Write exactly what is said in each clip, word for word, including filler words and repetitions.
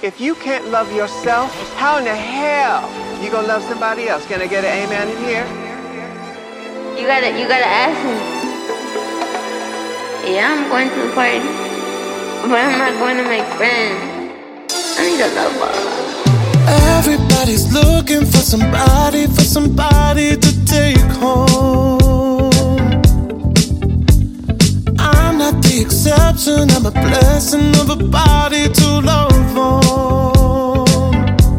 If you can't love yourself, how in the hell you gonna love somebody else? Can I get an amen in here? You gotta, you gotta ask me. Yeah, I'm going to the party, but I'm not going to make friends. I need a lover. Everybody's looking for somebody, for somebody to take home. I'm not the exception, I'm a blessing of a body to love on.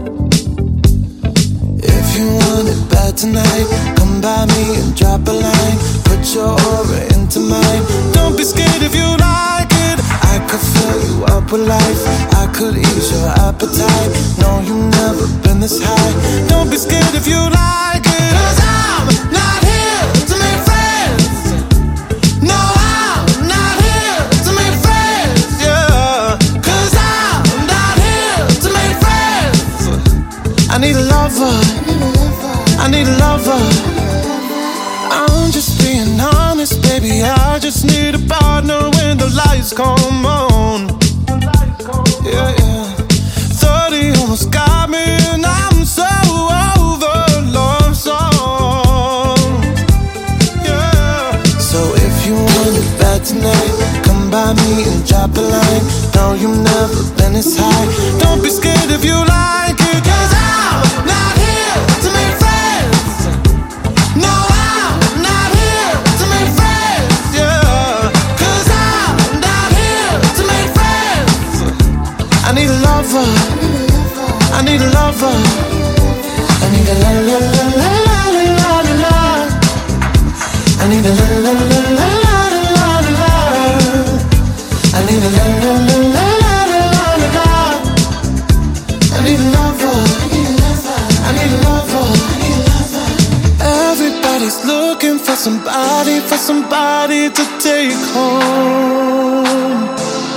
If you want it bad tonight, come by me and drop a line. Put your aura into mine. Don't be scared if you like it. I could fill you up with life, I could ease your appetite. No, you've never been this high. Don't be scared if you like it. Cause I'm not here to make friends. No, I'm not here to make friends, yeah. Cause I'm not here to make friends. I need a lover, I need a lover. I'm just being honest, baby, I just need a partner when the lights come on. Yeah, yeah. Thirty almost got me and I'm so over love song. Yeah. So if you want it bad tonight, come by me and drop a line. No, you've never been this high. Don't be scared if you like it. Cause I'm not here to make friends. No, I'm not here to make friends, yeah. Cause I'm not here to make friends. I need a lover, I need a lover. I need a la la la la la la la la. I need a la la la la la la la la. I need a la la la la la la la la. I need a lover, I need a lover. Everybody's looking for somebody, for somebody to take home.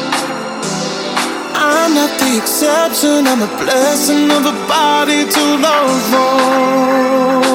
I'm not the exception, I'm a blessing of a body to love on.